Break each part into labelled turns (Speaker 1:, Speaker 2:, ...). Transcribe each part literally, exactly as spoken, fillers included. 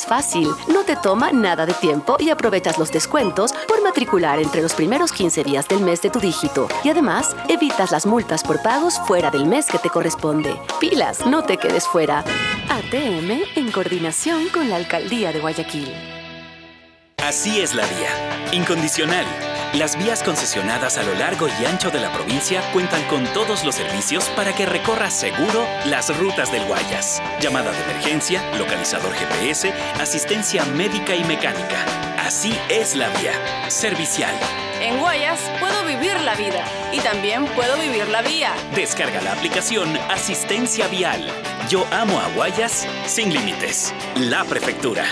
Speaker 1: Es fácil, no te toma nada de tiempo y aprovechas los descuentos por matricular entre los primeros quince días del mes de tu dígito. Y además, evitas las multas por pagos fuera del mes que te corresponde. Pilas, no te quedes fuera. A T M en coordinación con la Alcaldía de Guayaquil.
Speaker 2: Así es la vía. Incondicional. Las vías concesionadas a lo largo y ancho de la provincia cuentan con todos los servicios para que recorras seguro las rutas del Guayas. Llamada de emergencia, localizador G P S, asistencia médica y mecánica. Así es la vía. Servicial.
Speaker 3: En Guayas puedo vivir la vida y también puedo vivir la vía.
Speaker 2: Descarga la aplicación Asistencia Vial. Yo amo a Guayas sin límites. La Prefectura.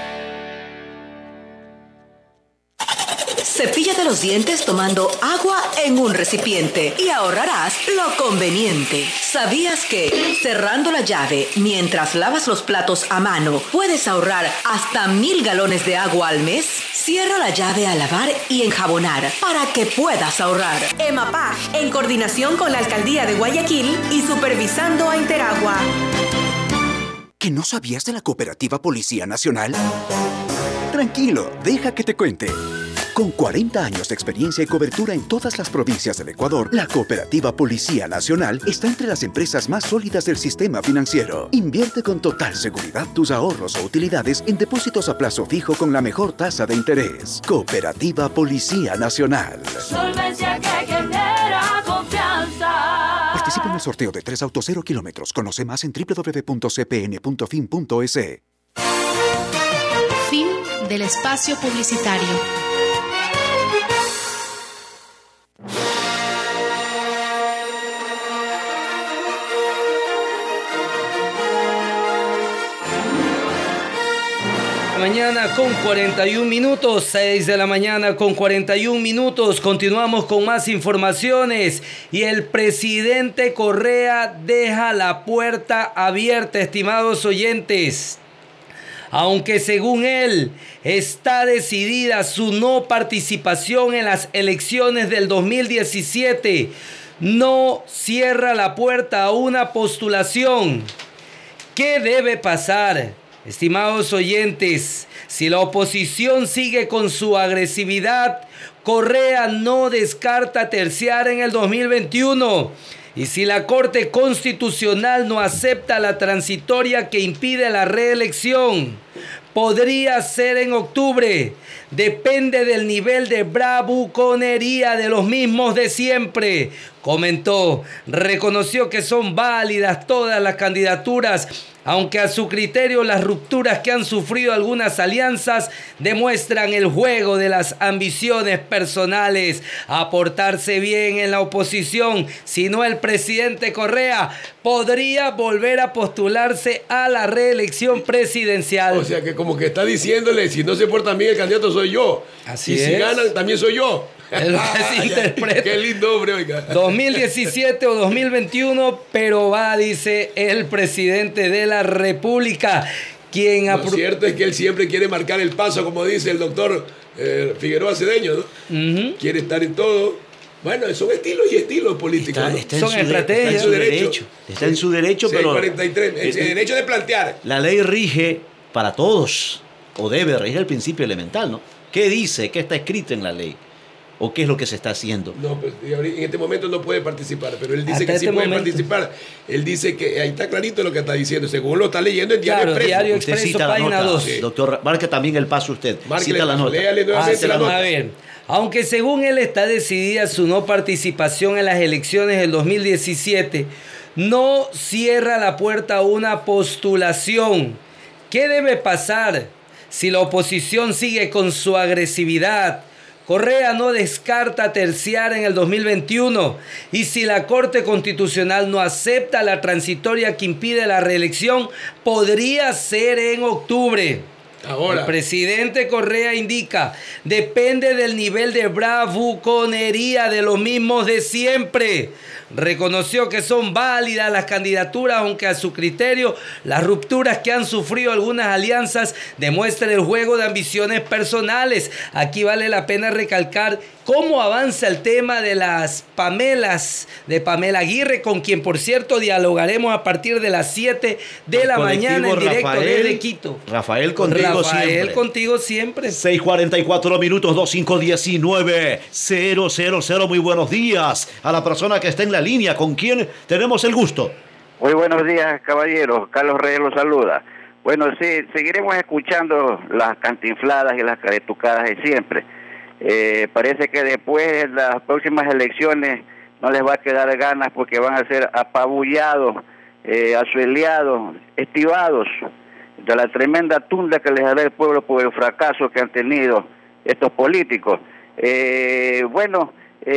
Speaker 4: Cepíllate los dientes tomando agua en un recipiente y ahorrarás lo conveniente. ¿Sabías que cerrando la llave mientras lavas los platos a mano puedes ahorrar hasta mil galones de agua al mes? Cierra la llave al lavar y enjabonar para que puedas ahorrar.
Speaker 5: EMAPAC, en coordinación con la Alcaldía de Guayaquil y supervisando a Interagua.
Speaker 6: ¿Que no sabías de la Cooperativa Policía Nacional? Tranquilo, deja que te cuente. Con cuarenta años de experiencia y cobertura en todas las provincias del Ecuador, la Cooperativa Policía Nacional está entre las empresas más sólidas del sistema financiero. Invierte con total seguridad tus ahorros o utilidades en depósitos a plazo fijo con la mejor tasa de interés. Cooperativa Policía Nacional.
Speaker 7: Solvencia que genera confianza.
Speaker 6: Participa en el sorteo de tres autos cero kilómetros. Conoce más en doble u doble u doble u punto c p n punto fin punto e s.
Speaker 8: Fin del espacio publicitario.
Speaker 9: Mañana con cuarenta y un minutos, seis de la mañana con cuarenta y un minutos. Continuamos con más informaciones y el presidente Correa deja la puerta abierta, estimados oyentes. Aunque según él está decidida su no participación en las elecciones del dos mil diecisiete, no cierra la puerta a una postulación. ¿Qué debe pasar? Estimados oyentes, si la oposición sigue con su agresividad, Correa no descarta terciar en el dos mil veintiuno. Y si la Corte Constitucional no acepta la transitoria que impide la reelección, podría ser en octubre. Depende del nivel de bravuconería de los mismos de siempre, comentó. Reconoció que son válidas todas las candidaturas, aunque a su criterio las rupturas que han sufrido algunas alianzas demuestran el juego de las ambiciones personales. A portarse bien en la oposición, si no el presidente Correa podría volver a postularse a la reelección presidencial.
Speaker 10: O sea que como que está diciéndole, si no se portan bien el candidato soy yo.
Speaker 9: Así
Speaker 10: y
Speaker 9: es.
Speaker 10: si ganan también soy yo.
Speaker 9: Es lo que se interpreta.
Speaker 10: Qué lindo hombre, oiga.
Speaker 9: dos mil diecisiete o dos mil veintiuno, pero va, dice el presidente de la República, quien...
Speaker 10: Lo apro- cierto es que él siempre quiere marcar el paso, como dice el doctor eh, Figueroa Cedeño, ¿no? Uh-huh. Quiere estar en todo. Bueno, son estilos y estilos políticos,
Speaker 11: está,
Speaker 10: ¿no?
Speaker 11: está
Speaker 9: son estrategias.
Speaker 11: Está en su derecho. Está en su derecho, pero...
Speaker 10: cuarenta y tres, el, el derecho de plantear.
Speaker 11: La ley rige para todos, o debe regir el principio elemental, ¿no? ¿Qué dice? ¿Qué está escrito en la ley? ¿O qué es lo que se está haciendo?
Speaker 10: No, pues en este momento no puede participar, pero él dice
Speaker 9: Hasta
Speaker 10: que
Speaker 9: este
Speaker 10: sí puede
Speaker 9: momento.
Speaker 10: participar. Él dice que ahí está clarito lo que está diciendo, según lo está leyendo en Diario
Speaker 9: Claro,
Speaker 10: Expreso.
Speaker 9: Diario
Speaker 11: Usted
Speaker 9: Expreso,
Speaker 11: cita la
Speaker 9: página
Speaker 11: nota,
Speaker 9: dos.
Speaker 11: sí. Doctor, marque también el paso usted.
Speaker 10: Márquele,
Speaker 11: Cita la nota.
Speaker 10: léale nuevamente
Speaker 9: Ah,
Speaker 10: la nota.
Speaker 9: A ver, aunque según él está decidida su no participación en las elecciones del dos mil diecisiete, no cierra la puerta a una postulación. ¿Qué debe pasar si la oposición sigue con su agresividad? Correa no descarta terciar en el dos mil veintiuno y si la Corte Constitucional no acepta la transitoria que impide la reelección, podría ser en octubre.
Speaker 10: Ahora.
Speaker 9: El presidente Correa indica, depende del nivel de bravuconería de los mismos de siempre. Reconoció que son válidas las candidaturas, aunque a su criterio las rupturas que han sufrido algunas alianzas demuestran el juego de ambiciones personales. Aquí vale la pena recalcar cómo avanza el tema de las Pamelas, de Pamela Aguirre, con quien, por cierto, dialogaremos a partir de las siete de el la mañana en directo
Speaker 11: Rafael,
Speaker 9: desde Quito.
Speaker 11: Rafael, contigo
Speaker 9: Rafael,
Speaker 11: siempre.
Speaker 9: contigo siempre.
Speaker 11: seis cuarenta y cuatro minutos, veinticinco diecinueve, cero cero cero. Muy buenos días a la persona que está en la línea. ¿Con quién tenemos el gusto?
Speaker 12: Muy buenos días, caballeros. Carlos Reyes los saluda. Bueno, sí, seguiremos escuchando las cantinfladas y las caretucadas de siempre. Eh, parece que después de las próximas elecciones no les va a quedar ganas porque van a ser apabullados, eh, asueleados, estivados de la tremenda tunda que les da el pueblo por el fracaso que han tenido estos políticos. Eh, bueno,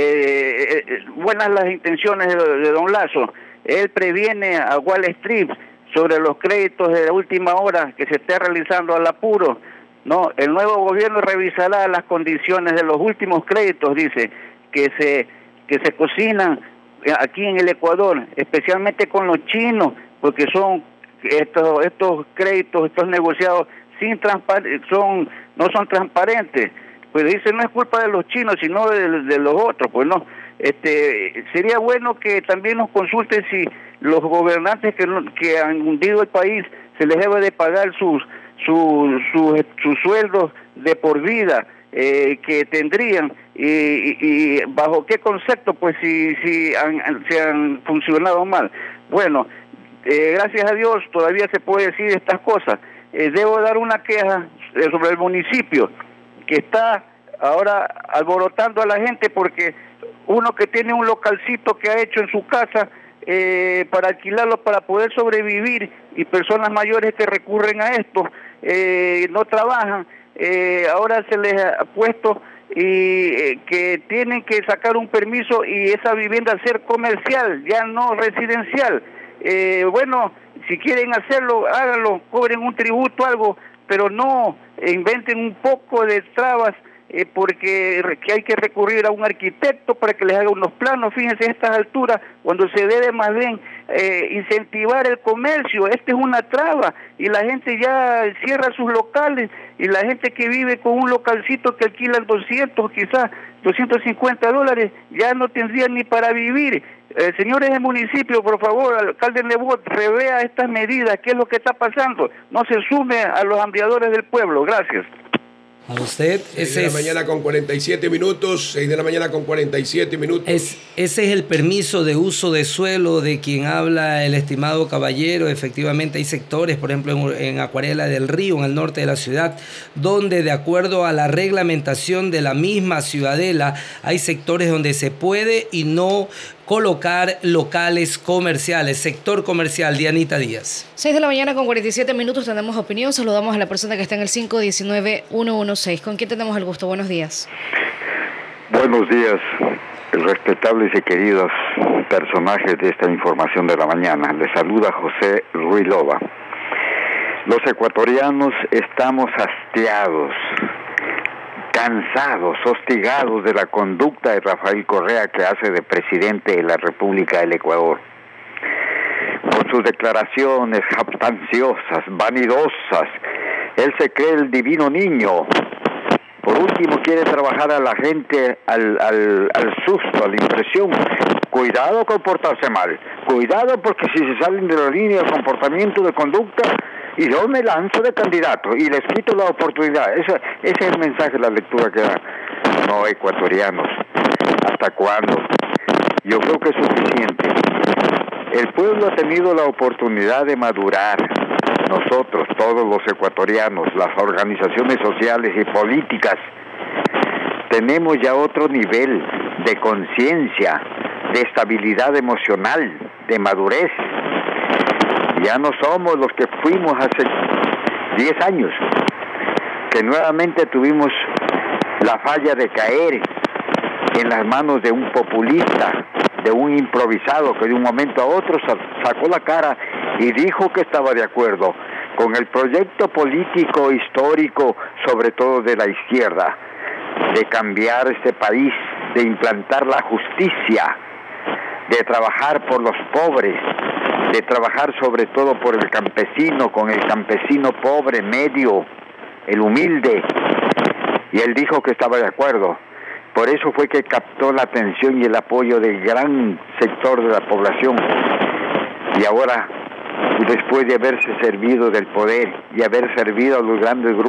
Speaker 12: eh, eh, buenas las intenciones de, de don Lazo. Él previene a Wall Street sobre los créditos de la última hora que se esté realizando al apuro. No, el nuevo gobierno revisará las condiciones de los últimos créditos, dice, que se que se cocinan aquí en el Ecuador, especialmente con los chinos, porque son estos estos créditos, estos negociados sin transpar- son no son transparentes. Pues dice, no es culpa de los chinos, sino de, de los otros, pues no. Este sería bueno que también nos consulten si los gobernantes que que han hundido el país se les debe de pagar sus sus su, su sueldos de por vida eh, que tendrían y, y, y bajo qué concepto, pues si si han, si han funcionado mal. Bueno, eh, gracias a Dios todavía se puede decir estas cosas. Eh, debo dar una queja eh, sobre el municipio que está ahora alborotando a la gente porque uno que tiene un localcito que ha hecho en su casa eh, para alquilarlo para poder sobrevivir y personas mayores que recurren a esto eh, no trabajan, eh, ahora se les ha puesto y eh, que tienen que sacar un permiso y esa vivienda ser comercial, ya no residencial. Eh, bueno, si quieren hacerlo, háganlo, cobren un tributo, algo, pero no inventen un poco de trabas eh, porque que hay que recurrir a un arquitecto para que les haga unos planos. Fíjense a estas alturas, cuando se debe más bien eh, incentivar el comercio. Esta es una traba y la gente ya cierra sus locales y la gente que vive con un localcito que alquilan doscientos, quizás doscientos cincuenta dólares, ya no tendrían ni para vivir. Eh, señores del municipio, por favor, alcalde Nebot, revea estas medidas, qué es lo que está pasando, no se sume a los hambriadores del pueblo. Gracias.
Speaker 9: A usted,
Speaker 10: seis de la mañana con cuarenta y siete minutos, seis de la mañana con cuarenta y siete minutos.
Speaker 9: Es, ese es el permiso de uso de suelo de quien habla el estimado caballero. Efectivamente hay sectores, por ejemplo en, en Acuarela del Río, en el norte de la ciudad, donde de acuerdo a la reglamentación de la misma ciudadela, hay sectores donde se puede y no colocar locales comerciales, sector comercial. Dianita Díaz.
Speaker 13: seis de la mañana con cuarenta y siete minutos, tenemos opinión. Saludamos a la persona que está en el cinco uno nueve uno uno seis. ¿Con quién tenemos el gusto? Buenos días.
Speaker 14: Buenos días, respetables y queridos personajes de esta información de la mañana. Les saluda José Ruilova. Los ecuatorianos estamos hastiados, cansados, hostigados de la conducta de Rafael Correa, que hace de presidente de la República del Ecuador. Por sus declaraciones jactanciosas, vanidosas, él se cree el divino niño. Por último, quiere trabajar a la gente al, al, al susto, a la impresión. Cuidado con portarse mal, cuidado porque si se salen de la línea de comportamiento, de conducta, y yo me lanzo de candidato y les quito la oportunidad. Ese, ese es el mensaje, la lectura que dan. No, ecuatorianos, ¿hasta cuándo? Yo creo que es suficiente. El pueblo ha tenido la oportunidad de madurar. Nosotros, todos los ecuatorianos, las organizaciones sociales y políticas, tenemos ya otro nivel de conciencia, de estabilidad emocional, de madurez. Ya no somos los que fuimos hace diez años, que nuevamente tuvimos la falla de caer en las manos de un populista, de un improvisado que de un momento a otro sacó la cara y dijo que estaba de acuerdo. con el proyecto político histórico, sobre todo de la izquierda, de cambiar este país, de implantar la justicia, de trabajar por los pobres, de trabajar sobre todo por el campesino, con el campesino pobre, medio, el humilde. Y él dijo que estaba de acuerdo. Por eso fue que captó la atención y el apoyo del gran sector de la población. Y ahora, después de haberse servido del poder y haber servido a los grandes grupos,